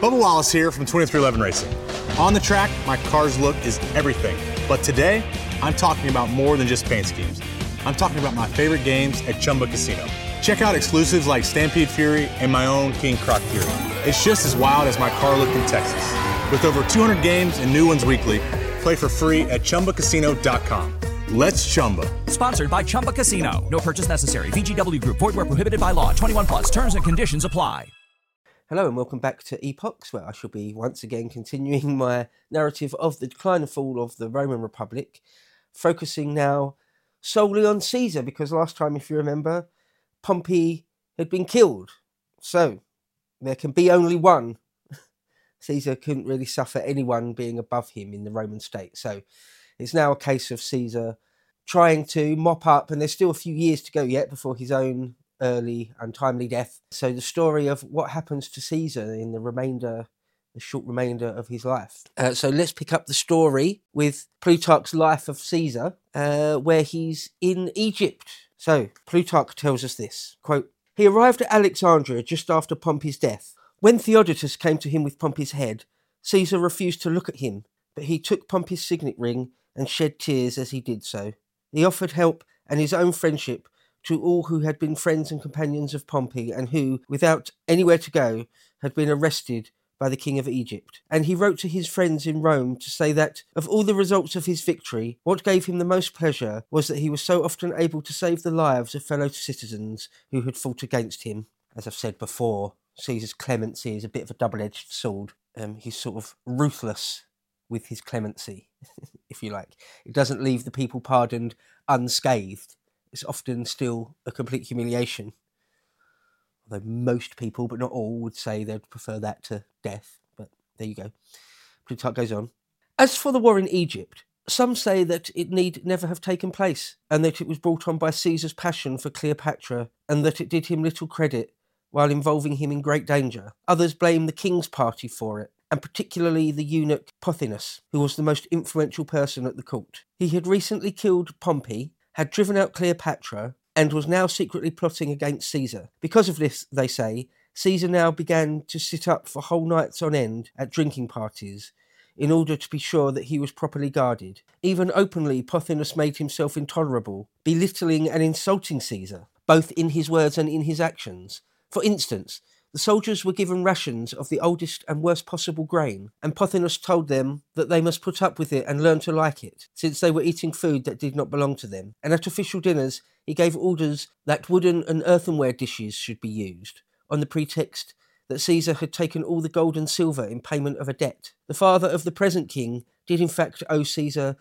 Bubba Wallace here from 2311 Racing. On the track, my car's look is everything. But today, I'm talking about more than just paint schemes. I'm talking about my favorite games at Chumba Casino. Check out exclusives like Stampede Fury and my own King Croc Fury. It's just as wild as my car look in Texas. With over 200 games and new ones weekly, play for free at ChumbaCasino.com. Let's Chumba. Sponsored by Chumba Casino. No purchase necessary. VGW Group. Void where prohibited by law. 21 plus. Terms and conditions apply. Hello and welcome back to Epochs, where I shall be once again continuing my narrative of the decline and fall of the Roman Republic, focusing now solely on Caesar, because last time, if you remember, Pompey had been killed. So there can be only one. Caesar couldn't really suffer anyone being above him in the Roman state. So it's now a case of Caesar trying to mop up, and there's still a few years to go yet before his own early, untimely death. So the story of what happens to Caesar in the short remainder of his life. So let's pick up the story with Plutarch's Life of Caesar, where he's in Egypt. So Plutarch tells us this, quote, "He arrived at Alexandria just after Pompey's death. When Theodotus came to him with Pompey's head, Caesar refused to look at him, but he took Pompey's signet ring and shed tears as he did so. He offered help and his own friendship to all who had been friends and companions of Pompey and who, without anywhere to go, had been arrested by the king of Egypt. And he wrote to his friends in Rome to say that, of all the results of his victory, what gave him the most pleasure was that he was so often able to save the lives of fellow citizens who had fought against him." As I've said before, Caesar's clemency is a bit of a double-edged sword. He's sort of ruthless with his clemency, if you like. It doesn't leave the people pardoned unscathed. It's often still a complete humiliation. Although most people, but not all, would say they'd prefer that to death. But there you go. Plutarch goes on. "As for the war in Egypt, some say that it need never have taken place, and that it was brought on by Caesar's passion for Cleopatra, and that it did him little credit while involving him in great danger. Others blame the king's party for it, and particularly the eunuch Pothinus, who was the most influential person at the court. He had recently killed Pompey, had driven out Cleopatra, and was now secretly plotting against Caesar. Because of this, they say, Caesar now began to sit up for whole nights on end at drinking parties, in order to be sure that he was properly guarded. Even openly, Pothinus made himself intolerable, belittling and insulting Caesar, both in his words and in his actions. For instance, the soldiers were given rations of the oldest and worst possible grain, and Pothinus told them that they must put up with it and learn to like it, since they were eating food that did not belong to them. And at official dinners, he gave orders that wooden and earthenware dishes should be used, on the pretext that Caesar had taken all the gold and silver in payment of a debt. The father of the present king did in fact owe Caesar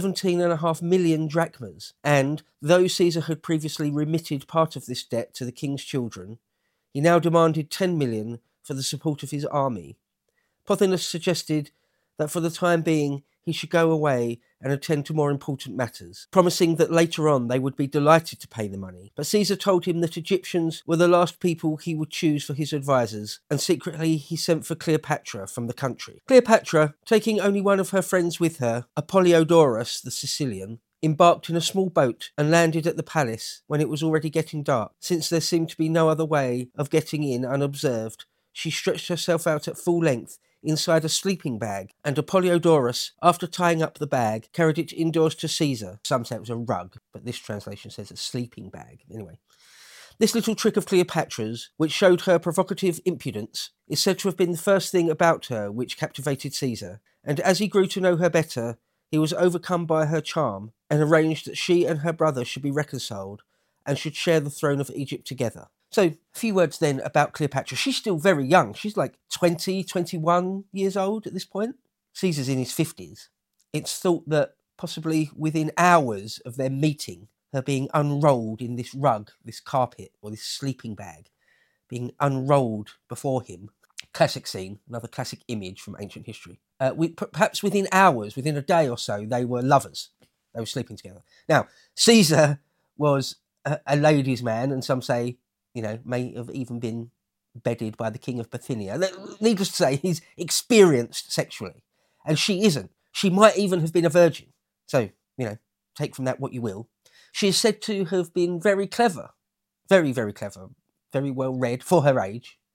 17.5 million drachmas, and though Caesar had previously remitted part of this debt to the king's children, he now demanded 10 million for the support of his army. Pothinus suggested that for the time being he should go away and attend to more important matters, promising that later on they would be delighted to pay the money. But Caesar told him that Egyptians were the last people he would choose for his advisors, and secretly he sent for Cleopatra from the country. Cleopatra, taking only one of her friends with her, Apollodorus the Sicilian, embarked in a small boat and landed at the palace when it was already getting dark. Since there seemed to be no other way of getting in unobserved, she stretched herself out at full length inside a sleeping bag, and Apollodorus, after tying up the bag, carried it indoors to Caesar. Some say it was a rug, but this translation says a sleeping bag. Anyway, this little trick of Cleopatra's, which showed her provocative impudence, is said to have been the first thing about her which captivated Caesar, and as he grew to know her better, he was overcome by her charm and arranged that she and her brother should be reconciled and should share the throne of Egypt together. So, a few words then about Cleopatra. She's still very young. She's like 20, 21 years old at this point. Caesar's in his 50s. It's thought that possibly within hours of their meeting, her being unrolled in this rug, this carpet, or this sleeping bag, being unrolled before him. Classic scene, another classic image from ancient history. Perhaps within hours, within a day or so, they were lovers. They were sleeping together. Now, Caesar was a ladies' man, and some say, may have even been bedded by the king of Bithynia. Needless to say, he's experienced sexually, and she isn't. She might even have been a virgin. So, take from that what you will. She is said to have been very clever, very, very clever, very well read for her age.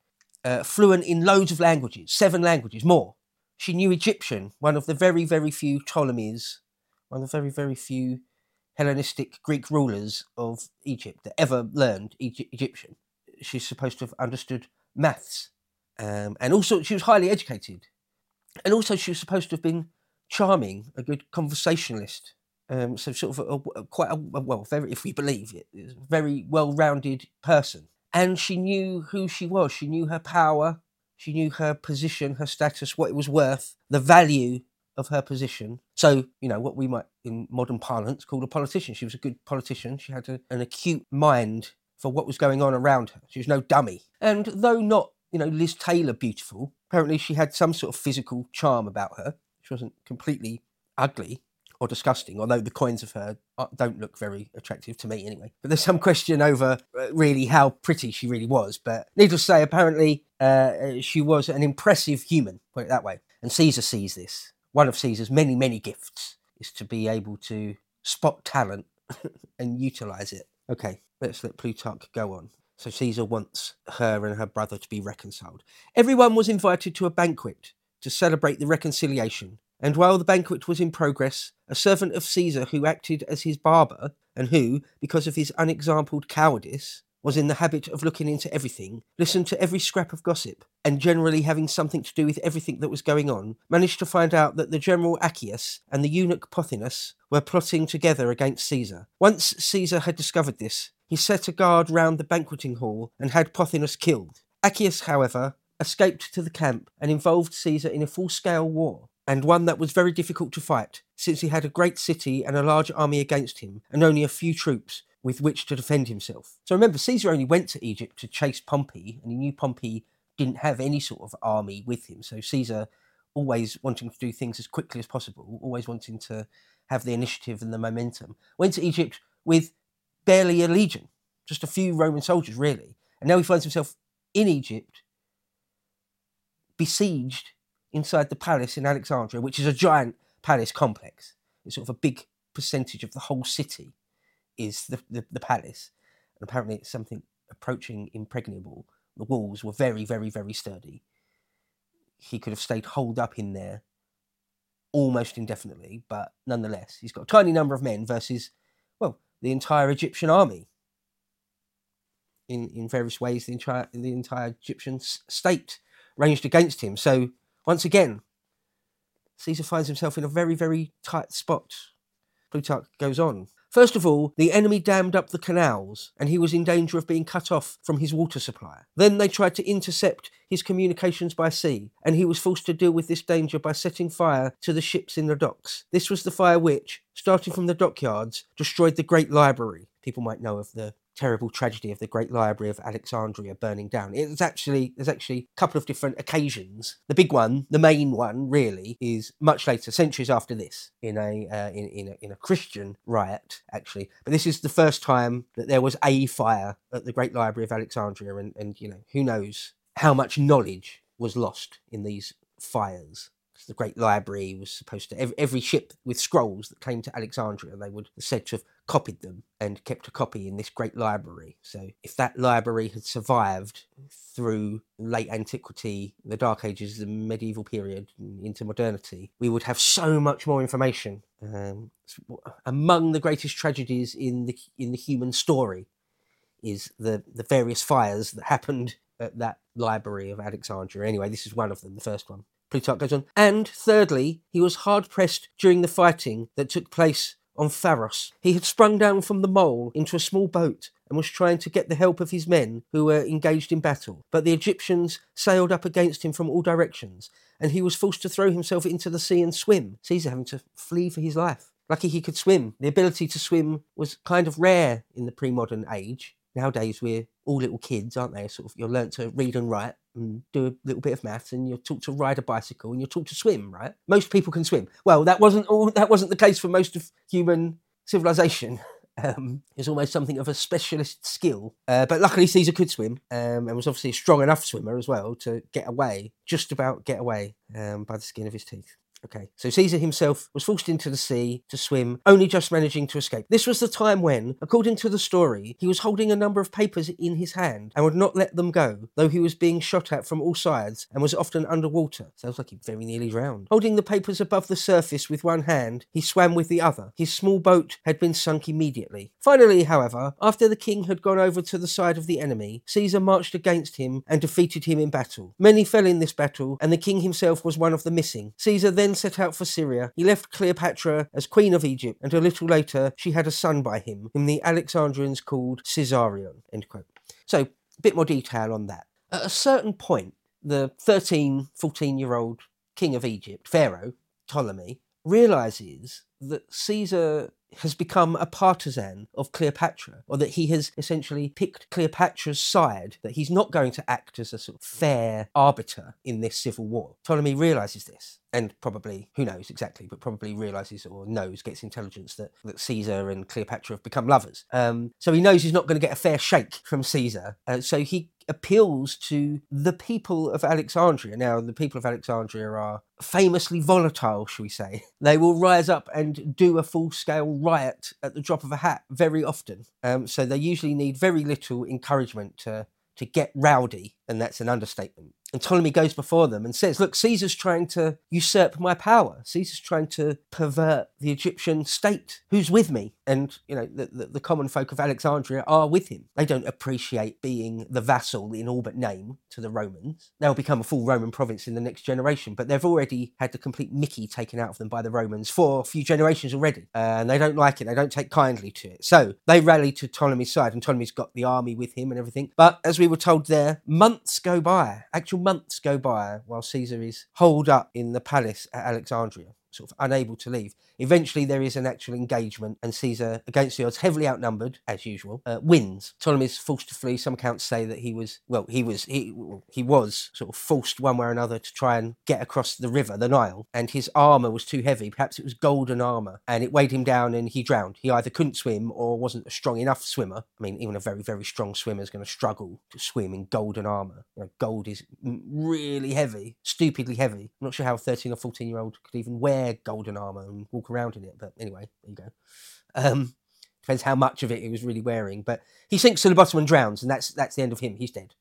fluent in loads of languages, 7 languages, more. She knew Egyptian, one of the very, very few Ptolemies, one of the very, very few Hellenistic Greek rulers of Egypt that ever learned Egyptian. She's supposed to have understood maths. And also, she was highly educated. And also, she was supposed to have been charming, a good conversationalist. So sort of very, if we believe it, a very well-rounded person. And she knew who she was. She knew her power. She knew her position, her status, what it was worth, the value of her position. So, what we might, in modern parlance, call a politician. She was a good politician. She had an acute mind for what was going on around her. She was no dummy. And though not, Liz Taylor beautiful, apparently she had some sort of physical charm about her. She wasn't completely ugly or disgusting, although the coins of her don't look very attractive to me anyway. But there's some question over really how pretty she really was. But needless to say, apparently she was an impressive human, put it that way. And Caesar sees this. One of Caesar's many, many gifts is to be able to spot talent and utilise it. Okay, let's let Plutarch go on. So Caesar wants her and her brother to be reconciled. Everyone was invited to a banquet to celebrate the reconciliation. And while the banquet was in progress, a servant of Caesar who acted as his barber, and who, because of his unexampled cowardice, was in the habit of looking into everything, listened to every scrap of gossip, and generally having something to do with everything that was going on, managed to find out that the general Accius and the eunuch Pothinus were plotting together against Caesar. Once Caesar had discovered this, he set a guard round the banqueting hall and had Pothinus killed. Accius, however, escaped to the camp and involved Caesar in a full-scale war, and one that was very difficult to fight, since he had a great city and a large army against him, and only a few troops with which to defend himself. So remember, Caesar only went to Egypt to chase Pompey, and he knew Pompey didn't have any sort of army with him. So Caesar, always wanting to do things as quickly as possible, always wanting to have the initiative and the momentum, went to Egypt with barely a legion, just a few Roman soldiers, really. And now he finds himself in Egypt, besieged inside the palace in Alexandria, which is a giant palace complex. It's sort of a big percentage of the whole city is the palace. And apparently it's something approaching impregnable. The walls were very, very, very sturdy. He could have stayed holed up in there almost indefinitely, but nonetheless, he's got a tiny number of men versus, well, the entire Egyptian army. In various ways, the entire Egyptian state ranged against him. So, once again, Caesar finds himself in a very, very tight spot. Plutarch goes on. First of all, the enemy dammed up the canals, and he was in danger of being cut off from his water supply. Then they tried to intercept his communications by sea, and he was forced to deal with this danger by setting fire to the ships in the docks. This was the fire which, starting from the dockyards, destroyed the Great Library. People might know of the terrible tragedy of the Great Library of Alexandria burning down. There's actually a couple of different occasions. The big one, the main one, really, is much later, centuries after this, in a Christian riot, actually. But this is the first time that there was a fire at the Great Library of Alexandria, and who knows how much knowledge was lost in these fires. The Great Library was supposed to, every ship with scrolls that came to Alexandria, they would said to have copied them and kept a copy in this great library. So if that library had survived through late antiquity, the Dark Ages, the medieval period, into modernity, we would have so much more information. Among the greatest tragedies in the human story is the various fires that happened at that library of Alexandria. Anyway, this is one of them, the first one. Plutarch goes on. And thirdly, he was hard-pressed during the fighting that took place on Pharos. He had sprung down from the mole into a small boat and was trying to get the help of his men who were engaged in battle. But the Egyptians sailed up against him from all directions, and he was forced to throw himself into the sea and swim. Caesar having to flee for his life. Lucky he could swim. The ability to swim was kind of rare in the pre-modern age. Nowadays, we're all little kids, aren't they? Sort of, you're learnt to read and write and do a little bit of maths, and you're taught to ride a bicycle, and you're taught to swim, right? Most people can swim. Well, that wasn't the case for most of human civilization. It's almost something of a specialist skill. But luckily, Caesar could swim, and was obviously a strong enough swimmer as well to just about get away by the skin of his teeth. Okay, so Caesar himself was forced into the sea to swim, only just managing to escape. This was the time when, according to the story, he was holding a number of papers in his hand and would not let them go, though he was being shot at from all sides and was often underwater. Sounds like he very nearly drowned. Holding the papers above the surface with one hand, he swam with the other. His small boat had been sunk immediately. Finally, however, after the king had gone over to the side of the enemy, Caesar marched against him and defeated him in battle. Many fell in this battle, and the king himself was one of the missing. Caesar then set out for Syria. He left Cleopatra as queen of Egypt, and a little later she had a son by him, whom the Alexandrians called Caesarion. End quote. So, a bit more detail on that. At a certain point, the 13, 14-year-old king of Egypt, Pharaoh, Ptolemy, realises that Caesar has become a partisan of Cleopatra, or that he has essentially picked Cleopatra's side, that he's not going to act as a sort of fair arbiter in this civil war. Ptolemy realises this, and probably, who knows exactly, but probably realises or knows, gets intelligence that Caesar and Cleopatra have become lovers. So he knows he's not going to get a fair shake from Caesar, so he appeals to the people of Alexandria. Now, the people of Alexandria are famously volatile, shall we say. They will rise up and do a full-scale riot at the drop of a hat very often. So they usually need very little encouragement to get rowdy, and that's an understatement. And Ptolemy goes before them and says, look, Caesar's trying to usurp my power. Caesar's trying to pervert the Egyptian state. Who's with me? And, you know, the common folk of Alexandria are with him. They don't appreciate being the vassal in all but name to the Romans. They'll become a full Roman province in the next generation, but they've already had the complete mickey taken out of them by the Romans for a few generations already. And they don't like it. They don't take kindly to it. So they rally to Ptolemy's side, and Ptolemy's got the army with him and everything. But as we were told there, months go by, actual months go by, while Caesar is holed up in the palace at Alexandria, sort of unable to leave. Eventually there is an actual engagement, and Caesar, against the odds, heavily outnumbered as usual, wins. Ptolemy's forced to flee. Some accounts say that he was sort of forced one way or another to try and get across the river, the Nile, and his armour was too heavy. Perhaps it was golden armour, and it weighed him down and he drowned. He either couldn't swim or wasn't a strong enough swimmer. I mean, even a very, very strong swimmer is going to struggle to swim in golden armour. You know, gold is really heavy, stupidly heavy. I'm not sure how a 13 or 14-year-old could even wear golden armour and walk around in it, but anyway, there you go. Depends how much of it he was really wearing, but he sinks to the bottom and drowns, and that's the end of him. He's dead.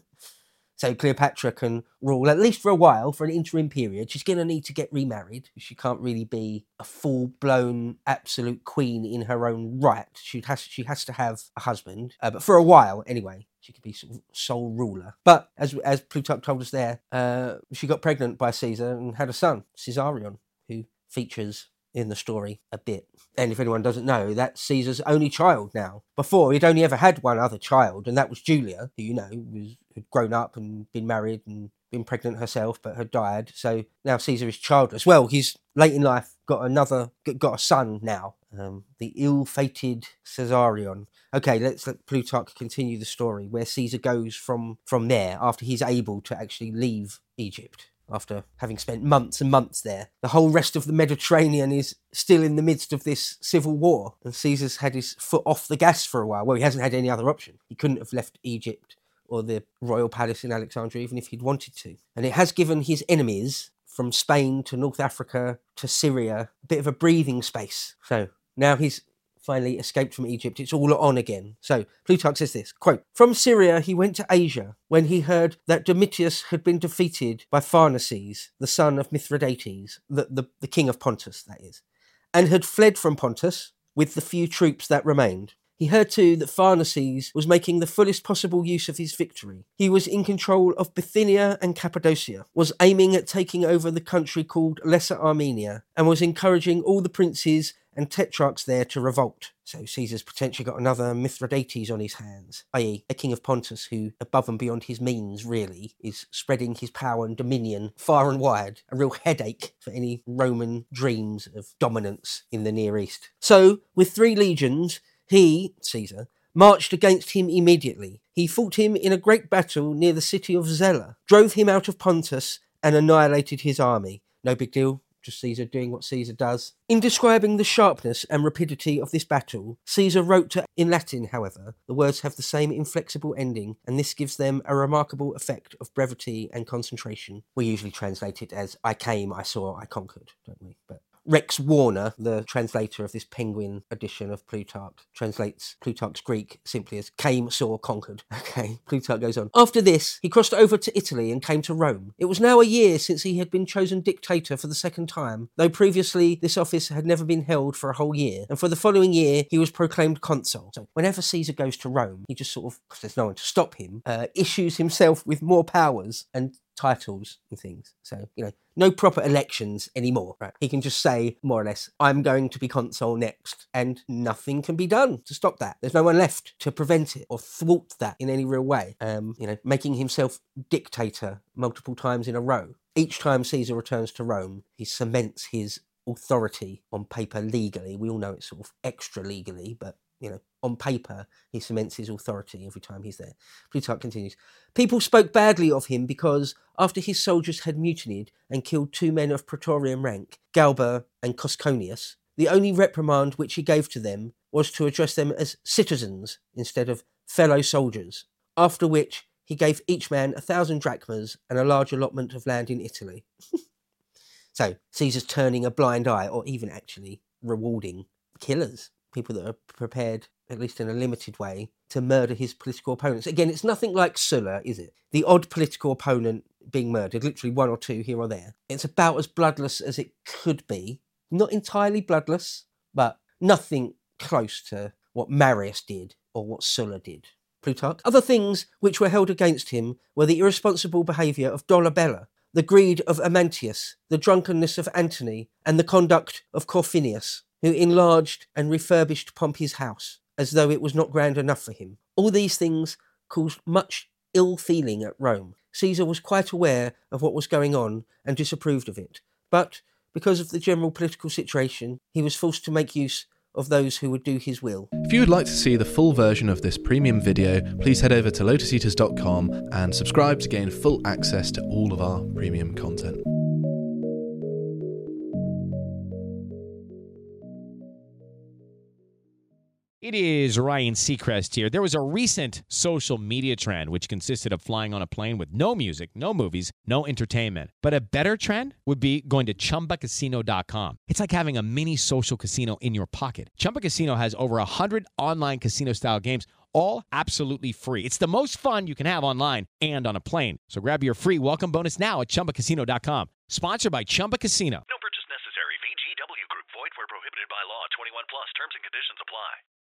So Cleopatra can rule, at least for a while, for an interim period. She's going to need to get remarried. She can't really be a full-blown absolute queen in her own right. She has to have a husband, but for a while anyway. She could be sort of sole ruler. But as Plutarch told us there, she got pregnant by Caesar and had a son, Caesarion, who features in the story a bit. And if anyone doesn't know, that's Caesar's only child now. Before, he'd only ever had one other child, and that was Julia, who, you know, had grown up and been married and been pregnant herself, but had died. So now Caesar is childless. Well, he's late in life got a son now, the ill-fated Caesarion. Okay, let's let Plutarch continue the story, where Caesar goes from there after he's able to actually leave Egypt. After having spent months and months there. The whole rest of the Mediterranean is still in the midst of this civil war, and Caesar's had his foot off the gas for a while. Well, he hasn't had any other option. He couldn't have left Egypt or the royal palace in Alexandria even if he'd wanted to. And it has given his enemies, from Spain to North Africa to Syria, a bit of a breathing space. So now he's finally escaped from Egypt. It's all on again. So Plutarch says this, quote, "From Syria he went to Asia when he heard that Domitius had been defeated by Pharnaces, the son of Mithridates, the king of Pontus, that is, and had fled from Pontus with the few troops that remained. He heard too that Pharnaces was making the fullest possible use of his victory. He was in control of Bithynia and Cappadocia, was aiming at taking over the country called Lesser Armenia, and was encouraging all the princes and tetrarchs there to revolt." So Caesar's potentially got another Mithridates on his hands, i.e. a king of Pontus who, above and beyond his means really, is spreading his power and dominion far and wide, a real headache for any Roman dreams of dominance in the Near East. So, with 3 legions, he, Caesar, marched against him immediately. He fought him in a great battle near the city of Zela, drove him out of Pontus, and annihilated his army. No big deal. just Caesar doing what Caesar does. In describing the sharpness and rapidity of this battle, Caesar wrote in Latin, however, the words have the same inflexible ending, and this gives them a remarkable effect of brevity and concentration. We usually translate it as I came, I saw, I conquered, don't we? But Rex Warner, the translator of this Penguin edition of Plutarch, translates Plutarch's Greek simply as came, saw, conquered. Okay, Plutarch goes on. After this, he crossed over to Italy and came to Rome. It was now a year since he had been chosen dictator for the second time, though previously this office had never been held for a whole year, and for the following year he was proclaimed consul. So whenever Caesar goes to Rome, he just sort of, because there's no one to stop him, issues himself with more powers and titles and things. So, no proper elections anymore. Right? He can just say, more or less, I'm going to be consul next, and nothing can be done to stop that. There's no one left to prevent it or thwart that in any real way. Making himself dictator multiple times in a row. Each time Caesar returns to Rome, he cements his authority on paper legally. We all know it's sort of extra legally, but on paper, he cements his authority every time he's there. Plutarch continues. People spoke badly of him because, after his soldiers had mutinied and killed 2 men of praetorian rank, Galba and Cosconius, the only reprimand which he gave to them was to address them as citizens instead of fellow soldiers, after which he gave each man 1,000 drachmas and a large allotment of land in Italy. So, Caesar's turning a blind eye, or even actually rewarding killers. People that are prepared, at least in a limited way, to murder his political opponents. Again, it's nothing like Sulla, is it? The odd political opponent being murdered, literally 1 or 2 here or there. It's about as bloodless as it could be. Not entirely bloodless, but nothing close to what Marius did or what Sulla did. Plutarch. Other things which were held against him were the irresponsible behaviour of Dolabella, the greed of Amantius, the drunkenness of Antony, and the conduct of Corfinius, who enlarged and refurbished Pompey's house, as though it was not grand enough for him. All these things caused much ill feeling at Rome. Caesar was quite aware of what was going on and disapproved of it, but because of the general political situation, he was forced to make use of those who would do his will. If you would like to see the full version of this premium video, please head over to lotuseaters.com and subscribe to gain full access to all of our premium content. It is Ryan Seacrest here. There was a recent social media trend which consisted of flying on a plane with no music, no movies, no entertainment. But a better trend would be going to ChumbaCasino.com. It's like having a mini social casino in your pocket. Chumba Casino has over 100 online casino-style games, all absolutely free. It's the most fun you can have online and on a plane. So grab your free welcome bonus now at ChumbaCasino.com. Sponsored by Chumba Casino. No